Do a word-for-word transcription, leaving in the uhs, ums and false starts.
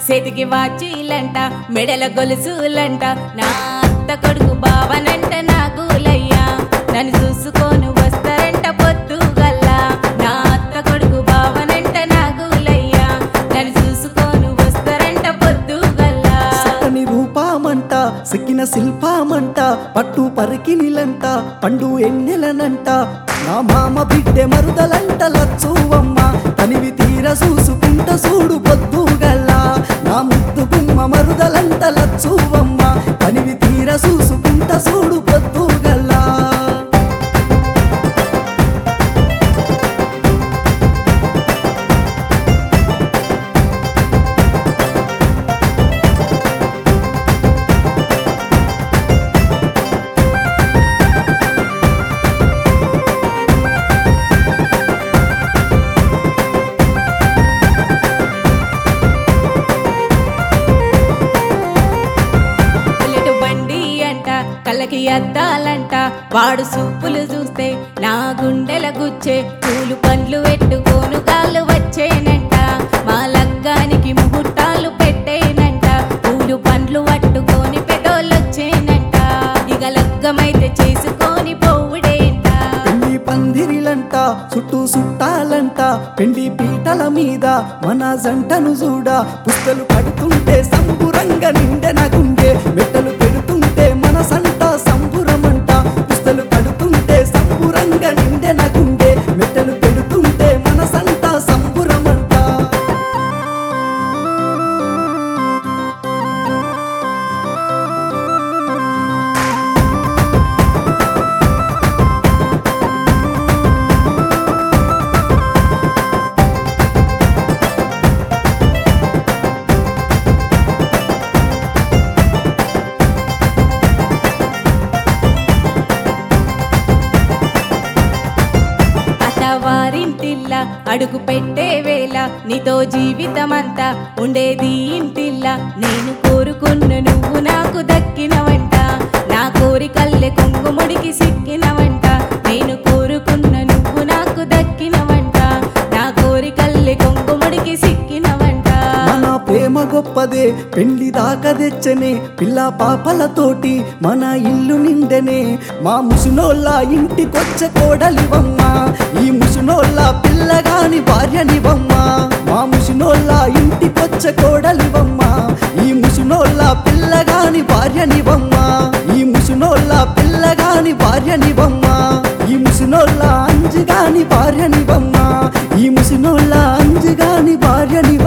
చేతికి వాచీలంట మెడల గొలుసులంట నా అత్త కొడుకు బావనంట నా గూలయ్యా నన్ను చూసుకొని వస్తారంట పొద్దుగల్లా నా అత్త కొడుకు బావనంట నా గూలయ్యా నన్ను చూసుకొని వస్తారంట పొద్దుగల్లా సక్కని రూపామంట సిక్కిన శిల్పామంట పట్టు పరికినిలంట పండు ఎన్నెలనంట నా మామ బిడ్డె మరుదలంట లచ్చువమ్మ తనివి తీర చూసుకుంట చూడు పొద్దుగల్లా నా ముద్దు గుమ్మ మరుదలంట లచ్చువమ్మ తనివి తీర చూసుకుంట చూడు పొద్దుగల్లా బుల్లెట్ బండి అంట కళ్ళకి అద్దాలంట వాడు సూపులు చూస్తే నా గుండెల గుచ్చే పూలు పండ్లు పెట్టుకోను కాళ్ళు వచ్చేనంట మా లగ్గానికి ముహూర్తాలు పెట్టేనంట పూలు పండ్లు పట్టుకొని పెదోళ్ళొచ్చేనంట ఇక లగ్గమైతే చేసుకొని పోవుడేంట పెళ్లి పందిరిలంట చుట్టూ చుట్టాలంట పెళ్లి పీటల మీద మన జంటను చూడ పుస్తలు కడుతుంటే సంబురంగా నిండెన గుండె మెట్టలు పెడుతుంటే మన సంట సంబురమంట పుస్తలు కడుతుంటే సంబురంగా నిండెన గుండె మెట్టలు పెడుతుంటే మన సంట సంబురమంట అత్తవారింటిల్లా అడుగు పెట్టే వేళ నీతో జీవితమంతా ఉండేది ఇంటిల్లా నేను కోరుకున్న నువ్వు నాకు దక్కినవంట నా కోరికల్లే కుంకుముడికి సిక్కినవంట నేను కోరుకున్న నువ్వు నాకు దక్కినవంట నా కోరికల్లే కుంకుముడికి సిక్కినవంట మన ప్రేమ గొప్పదే పెళ్లి దాకా తెచ్చనే పిల్ల పాపలతోటి మన ఇల్లు నిండెనే మా ముసునోళ్ళ ఇంటికొచ్చే కోడలివమ్మ ఈ ముసునోళ్ళ పిల్లగాని భార్యనివమ్మ మా ముసునోళ్ళ ఇంటికొచ్చే కోడలివమ్మ ఈ ముసునోళ్ళ పిల్లగాని భార్యనివమ్మ ఈ ముసునోళ్ళ పిల్లగాని భార్యనివమ్మ ఈ ముసునోళ్ళ అంజుగాని భార్యనివమ్మ ఈ ముసునోళ్ళ అంజుగాని భార్యని